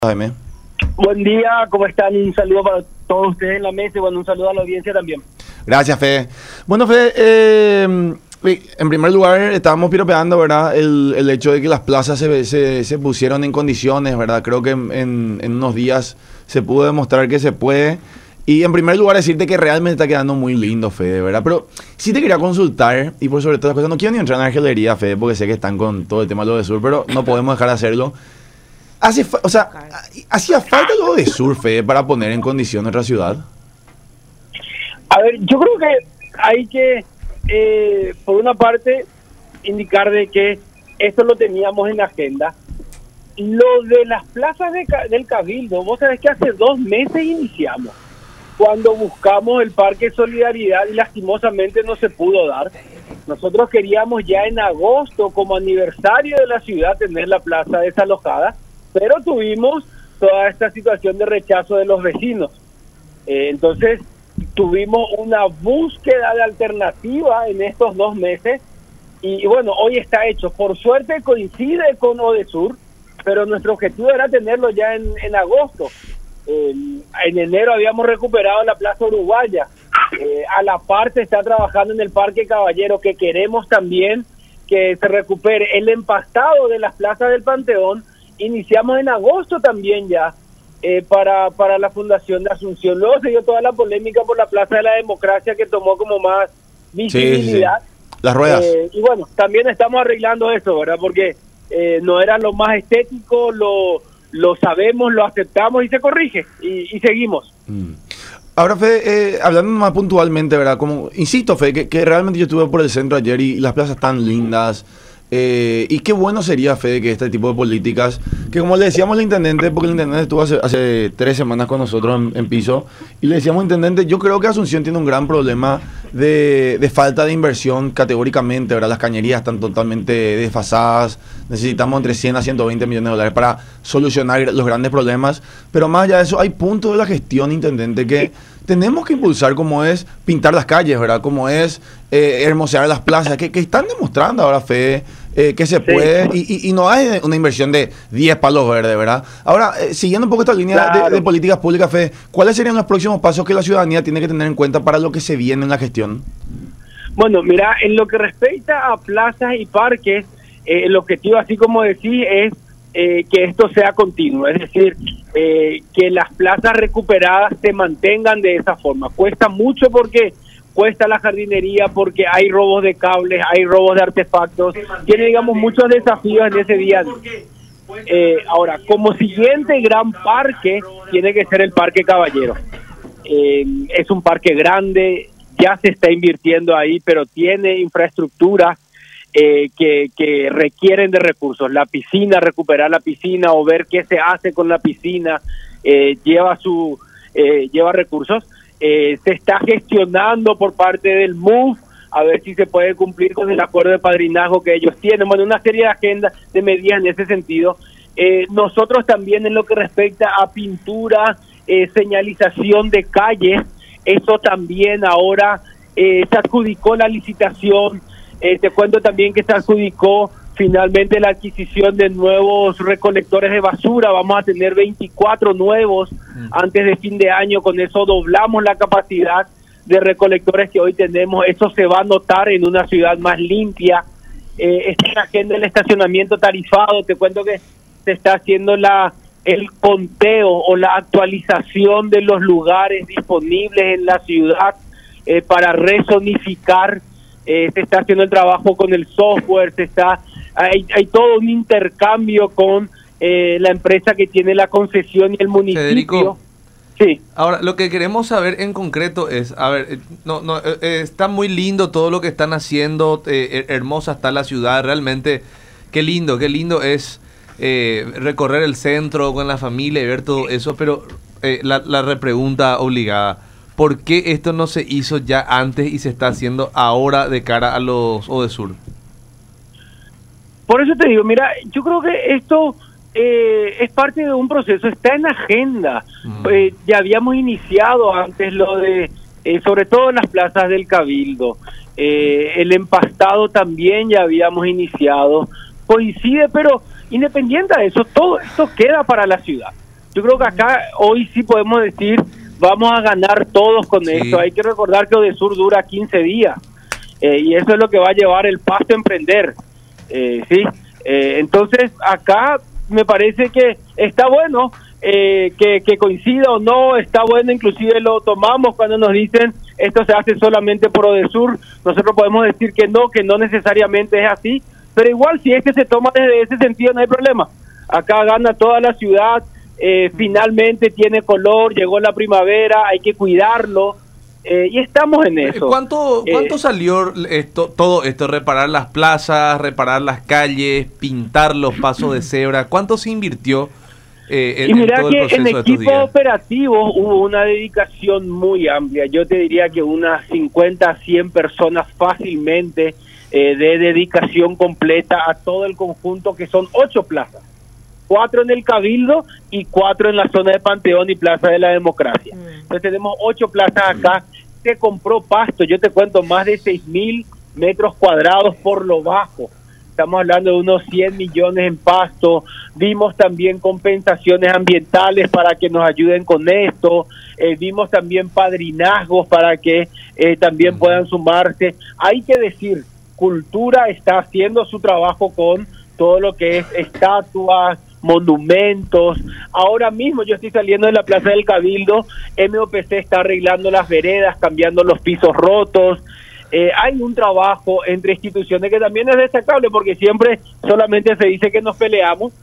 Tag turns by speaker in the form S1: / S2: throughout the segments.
S1: Jaime.
S2: Buen día, ¿cómo están? Un saludo para todos ustedes en la mesa y bueno, un saludo a la audiencia también.
S1: Gracias, Fede. Bueno, Fede, en primer lugar estábamos piropeando, ¿verdad? El hecho de que las plazas se pusieron en condiciones, ¿verdad? Creo que en unos días se pudo demostrar que se puede. Y en primer lugar decirte que realmente está quedando muy lindo, Fede, ¿verdad? Pero sí te quería consultar, y por sobre todo las cosas, no quiero ni entrar en argelería, Fede, porque sé que están con todo el tema de lo de sur, pero no podemos dejar de hacerlo. ¿Hacía falta lo de sur, Fede, para poner en condición nuestra ciudad?
S2: A ver, yo creo que hay que, por una parte, indicar de que esto lo teníamos en la agenda. Lo de las plazas del Cabildo, vos sabés que hace 2 meses iniciamos, cuando buscamos el Parque Solidaridad y lastimosamente no se pudo dar. Nosotros queríamos ya en agosto, como aniversario de la ciudad, tener la plaza desalojada, pero tuvimos toda esta situación de rechazo de los vecinos. Entonces, tuvimos una búsqueda de alternativa en estos 2 meses y bueno, hoy está hecho. Por suerte coincide con Odesur, pero nuestro objetivo era tenerlo ya en agosto. En enero habíamos recuperado la Plaza Uruguaya. A la par se está trabajando en el Parque Caballero, que queremos también que se recupere. El empastado de las plazas del Panteón iniciamos en agosto también ya para la Fundación de Asunción. Luego se dio toda la polémica por la Plaza de la Democracia, que tomó como más visibilidad.
S1: Sí. Las ruedas.
S2: Y bueno, también estamos arreglando eso, ¿verdad? Porque no era lo más estético, lo sabemos, lo aceptamos y se corrige y seguimos.
S1: Ahora, Fede, hablando más puntualmente, ¿verdad? Como, insisto, Fede, que realmente yo estuve por el centro ayer y las plazas están lindas. Y qué bueno sería, Fede, que este tipo de políticas, que como le decíamos al intendente, porque el intendente estuvo hace 3 semanas con nosotros en piso, y le decíamos, intendente, yo creo que Asunción tiene un gran problema de falta de inversión categóricamente, ¿verdad? Las cañerías están totalmente desfasadas, necesitamos entre 100 a 120 millones de dólares para solucionar los grandes problemas, pero más allá de eso, hay puntos de la gestión, intendente, que tenemos que impulsar, como es pintar las calles, ¿verdad? Como es hermosear las plazas, que están demostrando ahora, Fede, que se puede, y no hay una inversión de 10 palos verdes, ¿verdad? Ahora, siguiendo un poco esta línea de políticas públicas, Fede, ¿cuáles serían los próximos pasos que la ciudadanía tiene que tener en cuenta para lo que se viene en la gestión?
S2: Bueno, mira, en lo que respecta a plazas y parques, el objetivo, así como decís, es que esto sea continuo, es decir, que las plazas recuperadas se mantengan de esa forma. Cuesta mucho porque cuesta la jardinería, porque hay robos de cables, hay robos de artefactos, tiene, digamos, muchos desafíos en ese día. Ahora, como siguiente gran parque, tiene que ser el Parque Caballero. Es un parque grande, ya se está invirtiendo ahí, pero tiene infraestructura que requieren de recursos. La piscina, recuperar la piscina o ver qué se hace con la piscina, lleva recursos. Se está gestionando por parte del MUF a ver si se puede cumplir con el acuerdo de padrinazgo que ellos tienen. Bueno, una serie de agendas, de medidas en ese sentido. Nosotros también, en lo que respecta a pintura, señalización de calles, eso también ahora se adjudicó la licitación. Te cuento también que se adjudicó finalmente la adquisición de nuevos recolectores de basura. Vamos a tener 24 nuevos antes de fin de año. Con eso doblamos la capacidad de recolectores que hoy tenemos. Eso se va a notar en una ciudad más limpia. Esta es la agenda del estacionamiento tarifado. Te cuento que se está haciendo el conteo o la actualización de los lugares disponibles en la ciudad para rezonificar. Se está haciendo el trabajo con el software, hay todo un intercambio con la empresa que tiene la concesión y el municipio.
S3: Federico,
S2: sí.
S3: Ahora, lo que queremos saber en concreto es, a ver, está muy lindo todo lo que están haciendo, hermosa está la ciudad, realmente, qué lindo es recorrer el centro con la familia y ver todo eso, pero la repregunta obligada, ¿por qué esto no se hizo ya antes y se está haciendo ahora de cara a los Odesur?
S2: Por eso te digo, mira, yo creo que esto es parte de un proceso, está en agenda. Ya habíamos iniciado antes lo de, sobre todo en las plazas del Cabildo, el empastado también ya habíamos iniciado, coincide, pero independiente de eso, todo esto queda para la ciudad. Yo creo que acá hoy sí podemos decir, vamos a ganar todos con esto. Hay que recordar que Odesur dura 15 días y eso es lo que va a llevar el Pasto a emprender. ¿Sí? Entonces acá me parece que está bueno que coincida o no, está bueno, inclusive lo tomamos cuando nos dicen esto se hace solamente por Odesur. Nosotros podemos decir que no necesariamente es así, pero igual si es que se toma desde ese sentido no hay problema. Acá gana toda la ciudad, finalmente tiene color, llegó la primavera, hay que cuidarlo. Y estamos en eso.
S3: ¿Cuánto salió todo esto? Reparar las plazas, reparar las calles, pintar los pasos de cebra. ¿Cuánto se invirtió
S2: y mira en todo el proceso? En equipo operativo hubo una dedicación muy amplia. Yo te diría que unas 50 a 100 personas fácilmente de dedicación completa a todo el conjunto, que son 8 plazas. 4 en el Cabildo y 4 en la zona de Panteón y Plaza de la Democracia. Entonces tenemos 8 plazas acá. Se compró pasto, yo te cuento, más de 6.000 metros cuadrados por lo bajo. Estamos hablando de unos 100 millones en pasto. Vimos también compensaciones ambientales para que nos ayuden con esto. Vimos también padrinazgos para que también puedan sumarse. Hay que decir, Cultura está haciendo su trabajo con todo lo que es estatuas, monumentos. Ahora mismo yo estoy saliendo de la Plaza del Cabildo, MOPC está arreglando las veredas, cambiando los pisos rotos. Hay un trabajo entre instituciones que también es destacable, porque siempre solamente se dice que nos peleamos,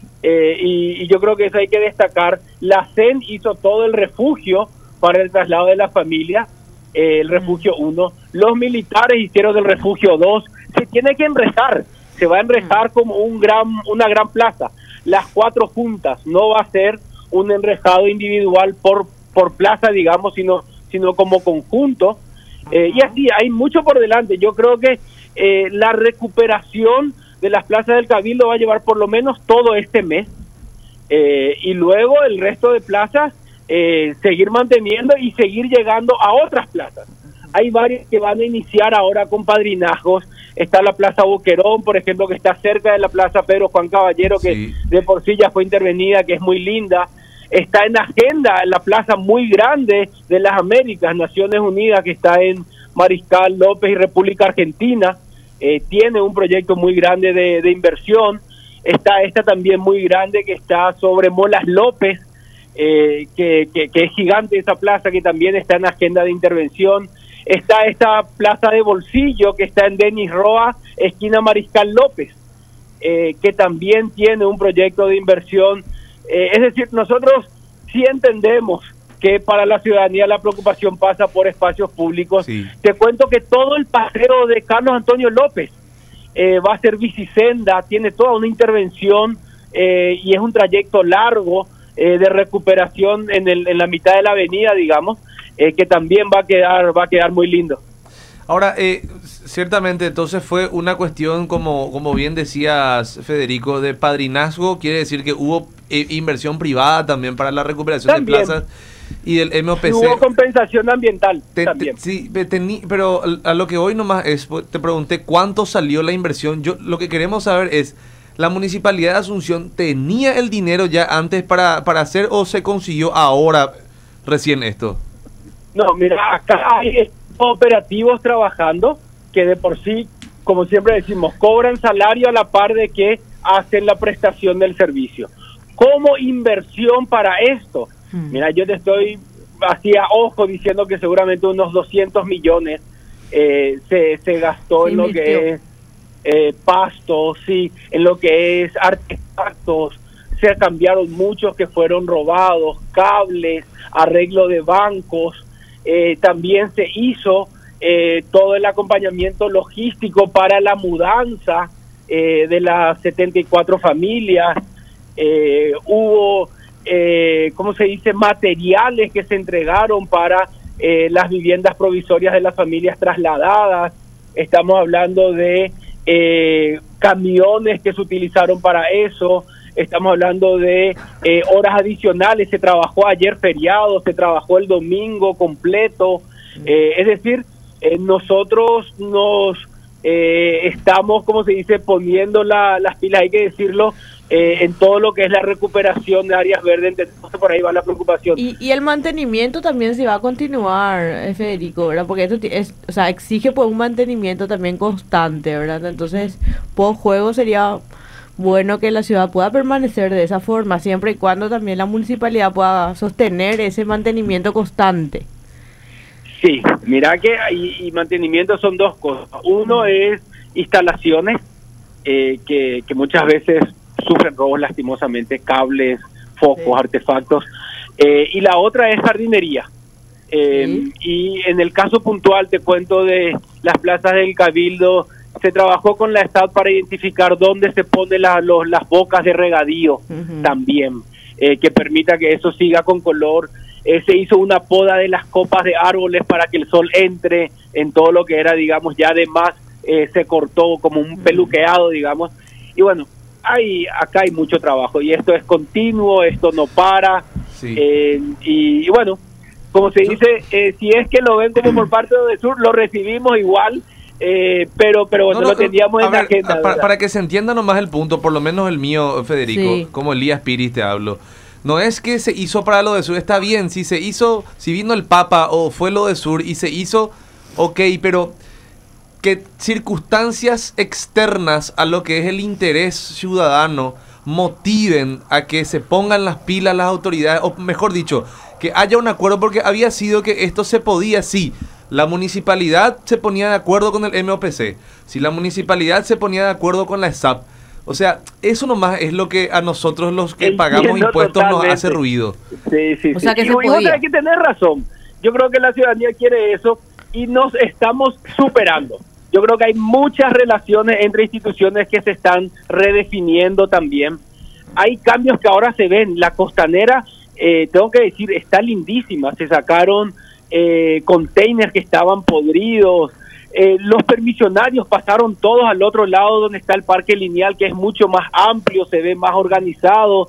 S2: y yo creo que eso hay que destacar. La CEN hizo todo el refugio para el traslado de la familia, el refugio 1, los militares hicieron el refugio 2, se tiene que enrejar, se va a enrejar como una gran plaza. Las 4 juntas, no va a ser un enrejado individual por plaza, digamos, sino como conjunto. Y así, hay mucho por delante. Yo creo que la recuperación de las plazas del Cabildo va a llevar por lo menos todo este mes. Y luego el resto de plazas, seguir manteniendo y seguir llegando a otras plazas. Hay varias que van a iniciar ahora con padrinazgos. Está la Plaza Boquerón, por ejemplo, que está cerca de la Plaza Pedro Juan Caballero, que de por sí ya fue intervenida, que es muy linda. Está en agenda la plaza muy grande de las Américas, Naciones Unidas, que está en Mariscal López y República Argentina. Tiene un proyecto muy grande de inversión. Está esta también muy grande que está sobre Molas López, que es gigante esa plaza, que también está en agenda de intervención. Está esta plaza de Bolsillo que está en Denis Roa, esquina Mariscal López, que también tiene un proyecto de inversión. Es decir, nosotros sí entendemos que para la ciudadanía la preocupación pasa por espacios públicos. Sí. Te cuento que todo el paseo de Carlos Antonio López va a ser bicisenda, tiene toda una intervención y es un trayecto largo de recuperación en la mitad de la avenida, digamos. Que también va a quedar muy lindo.
S3: Ahora, ciertamente, entonces fue una cuestión, como bien decías, Federico, de padrinazgo. Quiere decir que hubo inversión privada también para la recuperación también de plazas y del MOPC.
S2: Hubo compensación ambiental también.
S3: Sí, pero a lo que hoy nomás te pregunté cuánto salió la inversión. Lo que queremos saber es, ¿la Municipalidad de Asunción tenía el dinero ya antes para hacer o se consiguió ahora recién esto?
S2: No, mira, acá hay operativos trabajando que de por sí, como siempre decimos, cobran salario a la par de que hacen la prestación del servicio. Como inversión para esto, mira, yo te estoy así a ojo diciendo que seguramente unos 200 millones se gastó en lo que es pastos, sí, en lo que es artefactos. Se cambiaron muchos que fueron robados, cables, arreglo de bancos. También se hizo todo el acompañamiento logístico para la mudanza de las 74 familias. Hubo, ¿cómo se dice?, materiales que se entregaron para las viviendas provisorias de las familias trasladadas. Estamos hablando de camiones que se utilizaron para eso. Estamos hablando de horas adicionales. Se trabajó ayer feriado, se trabajó el domingo completo. Es decir, nosotros nos estamos, como se dice, poniendo las pilas, hay que decirlo, en todo lo que es la recuperación de áreas verdes. Entonces por ahí va la preocupación.
S4: Y el mantenimiento también se va a continuar, Federico, ¿verdad? Porque esto o sea, exige pues un mantenimiento también constante, ¿verdad? Entonces, post juego sería bueno que la ciudad pueda permanecer de esa forma, siempre y cuando también la municipalidad pueda sostener ese mantenimiento constante.
S2: Sí, mira que y mantenimiento son dos cosas. Uno es instalaciones que muchas veces sufren robos lastimosamente, cables, focos, artefactos, y la otra es jardinería. Y en el caso puntual te cuento de las plazas del Cabildo, se trabajó con la Estado para identificar dónde se ponen las bocas de regadío también, que permita que eso siga con color. Se hizo una poda de las copas de árboles para que el sol entre en todo lo que era, digamos, ya además se cortó como un peluqueado, digamos. Y bueno, acá hay mucho trabajo y esto es continuo, esto no para.
S3: Sí.
S2: Y bueno, como se dice, si es que lo ven como por parte de Odesur, lo recibimos igual. Pero bueno, lo teníamos en la agenda.
S3: Para que se entienda nomás el punto, por lo menos el mío, Federico,
S4: sí,
S3: como Elías Piris te hablo. No es que se hizo para lo de Sur, está bien, si se hizo, si vino el Papa o fue lo de Sur y se hizo, ok, pero que circunstancias externas a lo que es el interés ciudadano motiven a que se pongan las pilas las autoridades, o mejor dicho, que haya un acuerdo, porque había sido que esto se podía, sí. La municipalidad se ponía de acuerdo con el MOPC, si la municipalidad se ponía de acuerdo con la ESAP, o sea, eso nomás es lo que a nosotros los que pagamos impuestos totalmente nos hace ruido.
S2: Sí.
S4: O sea, que
S2: y vos hay que tener razón. Yo creo que la ciudadanía quiere eso y nos estamos superando. Yo creo que hay muchas relaciones entre instituciones que se están redefiniendo también. Hay cambios que ahora se ven. La Costanera, tengo que decir, está lindísima. Se sacaron containers que estaban podridos. Los permisionarios pasaron todos al otro lado donde está el parque lineal, que es mucho más amplio, se ve más organizado.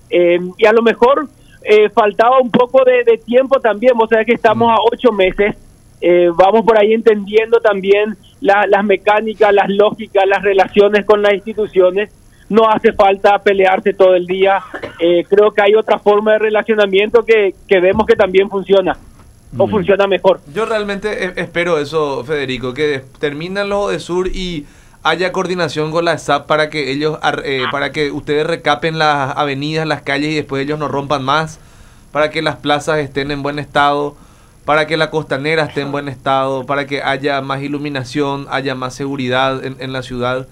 S2: Y a lo mejor faltaba un poco de tiempo también. O sea que estamos a 8 meses. Vamos por ahí entendiendo también las mecánicas, las lógicas, las relaciones con las instituciones. No hace falta pelearse todo el día. Creo que hay otra forma de relacionamiento que vemos que también funciona. O funciona mejor.
S3: Yo realmente espero eso, Federico, que terminen los de Sur y haya coordinación con la ESAP para que ellos, para que ustedes recapen las avenidas, las calles y después ellos no rompan más, para que las plazas estén en buen estado, para que la Costanera esté en buen estado, para que haya más iluminación, haya más seguridad en la ciudad.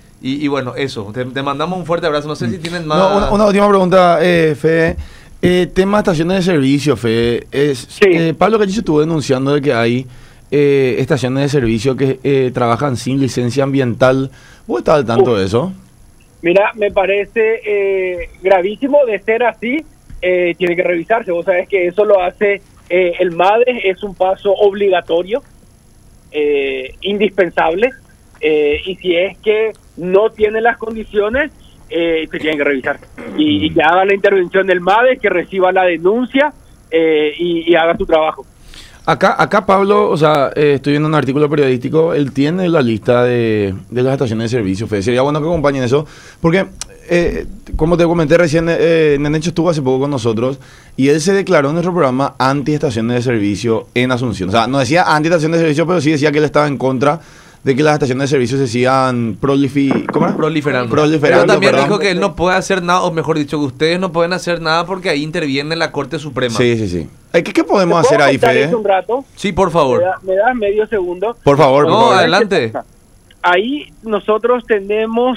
S3: Y bueno, eso, te mandamos un fuerte abrazo. No sé si tienen más...
S1: No, una última pregunta, Fede. Tema estaciones de servicio, Fede.
S2: Sí.
S1: Pablo Callizo estuvo denunciando de que hay estaciones de servicio que trabajan sin licencia ambiental. ¿Vos estás al tanto de eso?
S2: Mira, me parece gravísimo. De ser así, tiene que revisarse. Vos sabés que eso lo hace el MADE, es un paso obligatorio, indispensable, y si es que no tiene las condiciones, se tienen que revisar. Y que haga la intervención del MADE, que reciba la denuncia y haga su trabajo.
S1: Acá Pablo, o sea, estoy viendo un artículo periodístico, él tiene la lista de las estaciones de servicio, Fede. Sería bueno que acompañen eso, porque, como te comenté recién, Nenecho estuvo hace poco con nosotros y él se declaró en nuestro programa anti-estaciones de servicio en Asunción. O sea, no decía anti-estaciones de servicio, pero sí decía que él estaba en contra de que las estaciones de servicio se sigan proliferando.
S3: Pero también dijo que él no puede hacer nada, o mejor dicho, que ustedes no pueden hacer nada porque ahí interviene la Corte Suprema.
S1: Sí. ¿Qué podemos hacer ahí, Fede?
S2: Un rato?
S3: Sí, por favor.
S2: ¿Me das medio segundo?
S1: Por favor.
S3: No, adelante.
S2: Ahí nosotros tenemos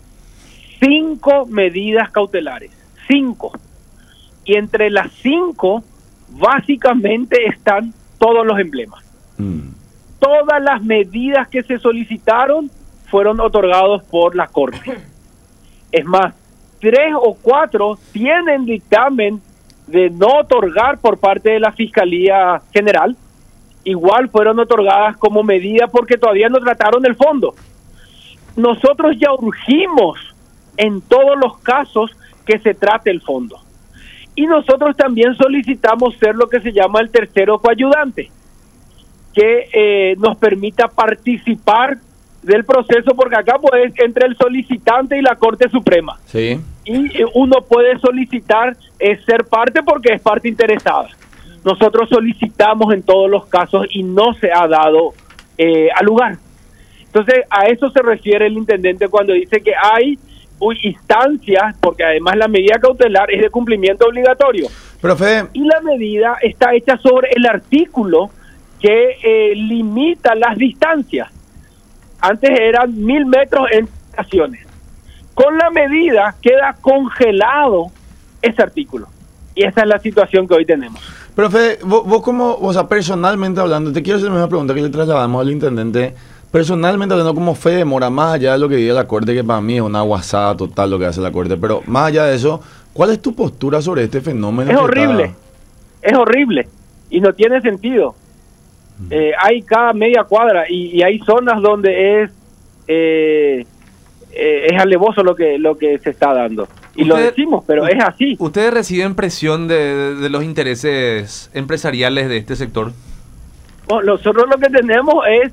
S2: 5 medidas cautelares. 5. Y entre las 5, básicamente están todos los emblemas. Todas las medidas que se solicitaron fueron otorgados por la Corte. Es más, 3 o 4 tienen dictamen de no otorgar por parte de la Fiscalía General. Igual fueron otorgadas como medida porque todavía no trataron el fondo. Nosotros ya urgimos en todos los casos que se trate el fondo. Y nosotros también solicitamos ser lo que se llama el tercero coayudante, que nos permita participar del proceso, porque acá pues entre el solicitante y la Corte Suprema.
S1: Sí.
S2: Y uno puede solicitar ser parte porque es parte interesada. Nosotros solicitamos en todos los casos y no se ha dado al lugar. Entonces, a eso se refiere el intendente cuando dice que hay instancias, porque además la medida cautelar es de cumplimiento obligatorio.
S1: Profe.
S2: Y la medida está hecha sobre el artículo que limita las distancias. Antes eran 1000 metros en estaciones. Con la medida queda congelado ese artículo. Y esa es la situación que hoy tenemos.
S1: Profe, vos como, o sea, personalmente hablando, te quiero hacer la misma pregunta que le trasladamos al intendente. Personalmente hablando, como fe de mora, más allá de lo que diga la Corte, que para mí es una guasada total lo que hace la Corte, pero más allá de eso, ¿cuál es tu postura sobre este fenómeno?
S2: Es horrible, es horrible y no tiene sentido. Hay cada media cuadra y hay zonas donde es alevoso lo que se está dando. Y lo decimos, pero es así.
S3: ¿Ustedes reciben presión de los intereses empresariales de este sector?
S2: Bueno, nosotros lo que tenemos es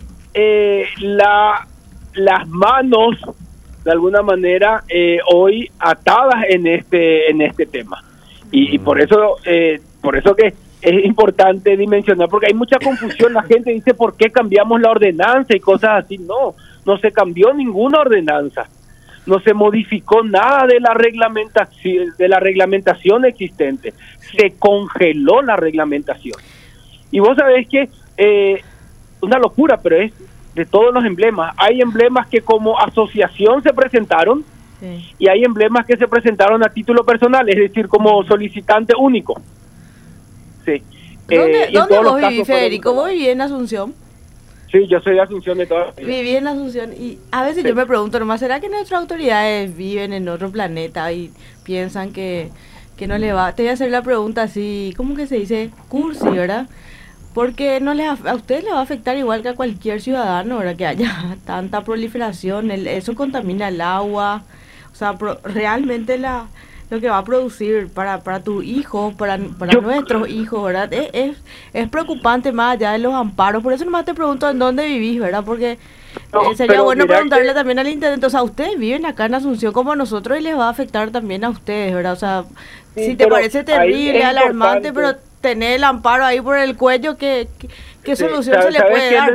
S2: las manos, de alguna manera, hoy atadas en este tema. Y por eso que es importante dimensionar, porque hay mucha confusión. La gente dice, ¿por qué cambiamos la ordenanza y cosas así? No se cambió ninguna ordenanza. No se modificó nada de la reglamentación existente. Se congeló la reglamentación. Y vos sabés que una locura, pero es de todos los emblemas. Hay emblemas que como asociación se presentaron, sí, y hay emblemas que se presentaron a título personal, es decir, como solicitante único. Sí.
S4: ¿Dónde vos vivís, Federico? ¿Vos vivís en Asunción?
S2: Sí, yo soy de Asunción de toda la vida.
S4: Viví en Asunción y a veces, sí, yo me pregunto nomás, ¿será que nuestras autoridades viven en otro planeta y piensan que no le va? Te voy a hacer la pregunta así, ¿cómo que se dice? Cursi, ¿verdad? Porque a ustedes les va a afectar igual que a cualquier ciudadano, ¿verdad? Que haya tanta proliferación, eso contamina el agua, o sea, realmente lo que va a producir para tu hijo, para nuestros hijos, ¿verdad? Es preocupante más allá de los amparos. Por eso nomás te pregunto en dónde vivís, ¿verdad? Porque sería bueno preguntarle también al intendente. O sea, ustedes viven acá en Asunción como nosotros y les va a afectar también a ustedes, ¿verdad? O sea, sí, si te parece terrible, alarmante, pero tener el amparo ahí por el cuello, ¿qué solución se le puede dar?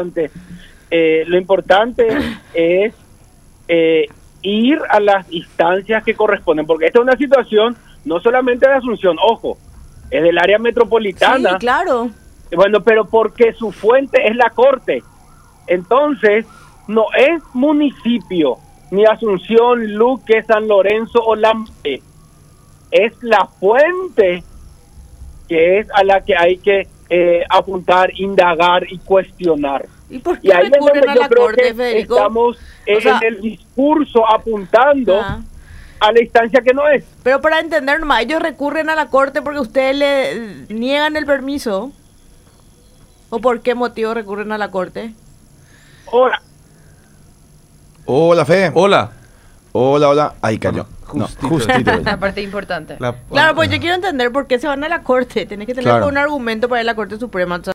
S2: Lo importante es ir a las instancias que corresponden, porque esta es una situación no solamente de Asunción, ojo, es del área metropolitana.
S4: Sí, claro.
S2: Bueno, pero porque su fuente es la Corte. Entonces, no es municipio, ni Asunción, Luque, San Lorenzo o Lampe. Es la fuente que es a la que hay que apuntar, indagar y cuestionar.
S4: ¿Y por qué recurren a la Corte, Federico?
S2: Estamos en el discurso apuntando a la instancia que no es.
S4: Pero para entender nomás, ellos recurren a la Corte porque ustedes le niegan el permiso. ¿O por qué motivo recurren a la Corte?
S2: Hola.
S1: Hola, Fe.
S3: Hola.
S1: Hola. Ahí cayó.
S5: Justito. La parte importante.
S4: Claro, pues yo quiero entender por qué se van a la Corte. Tenés que tener un argumento para ir a la Corte Suprema.